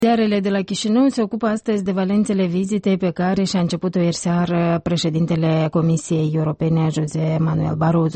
Ziarele de la Chișinău se ocupă astăzi de valențele vizitei pe care și-a început-o ieri seară președintele Comisiei Europene, José Manuel Barroso.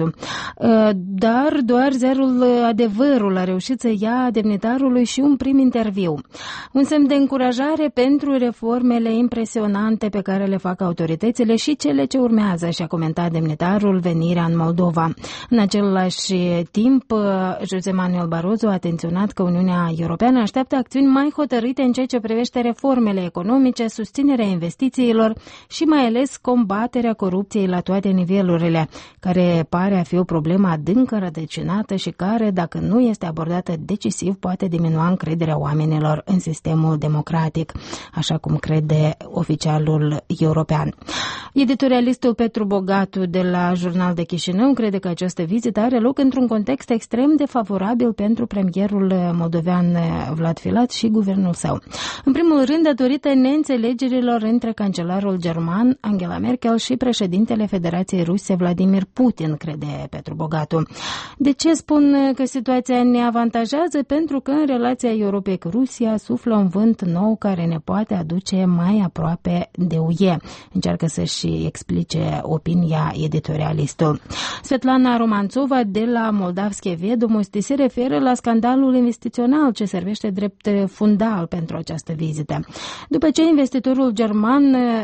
Dar doar ziarul Adevărul a reușit să ia demnitarului și un prim interviu. Un semn de încurajare pentru reformele impresionante pe care le fac autoritățile și cele ce urmează, și-a comentat demnitarul venirea în Moldova. În același timp, José Manuel Barroso a atenționat că Uniunea Europeană așteaptă acțiuni mai hotărâte în ceea ce privește reformele economice, susținerea investițiilor și mai ales combaterea corupției la toate nivelurile, care pare a fi o problemă adânc înrădăcinată și care, dacă nu este abordată decisiv, poate diminua încrederea oamenilor în sistemul democratic, așa cum crede oficialul european. Editorialistul Petru Bogatu de la Jurnal de Chișinău crede că această vizită are loc într-un context extrem de favorabil pentru premierul moldovean Vlad Filat și guvernul său. În primul rând, datorită neînțelegerilor între cancelarul german Angela Merkel și președintele Federației Ruse Vladimir Putin, crede Petru Bogatu. De ce spun că situația ne avantajează? Pentru că în relația Europei cu Rusia suflă un vânt nou care ne poate aduce mai aproape de UE. Încearcă să-și explice opinia editorialistul. Svetlana Romanțova de la Moldavske Vedomosti se referă la scandalul investițional ce servește drept fundal pentru această vizită. După ce investitorul german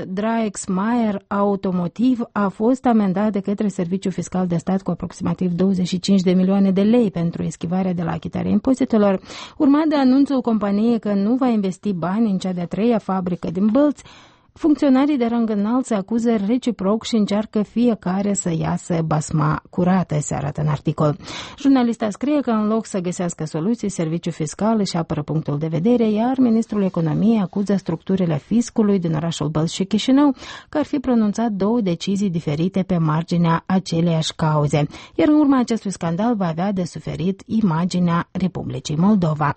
Draxmayer Automotiv a fost amendat de către Serviciul Fiscal de Stat cu aproximativ 25 de milioane de lei pentru eschivarea de la achitarea impozitelor, urmat de anunțul companiei că nu va investi bani în cea de-a treia fabrică din Bălți, funcționarii de rang înalt se acuză reciproc și încearcă fiecare să iasă basma curată, se arată în articol. Jurnalista scrie că în loc să găsească soluții, Serviciul Fiscal își apără punctul de vedere, iar Ministrul Economiei acuză structurile fiscului din orașul Bălți și Chișinău că ar fi pronunțat două decizii diferite pe marginea aceleiași cauze, iar în urma acestui scandal va avea de suferit imaginea Republicii Moldova.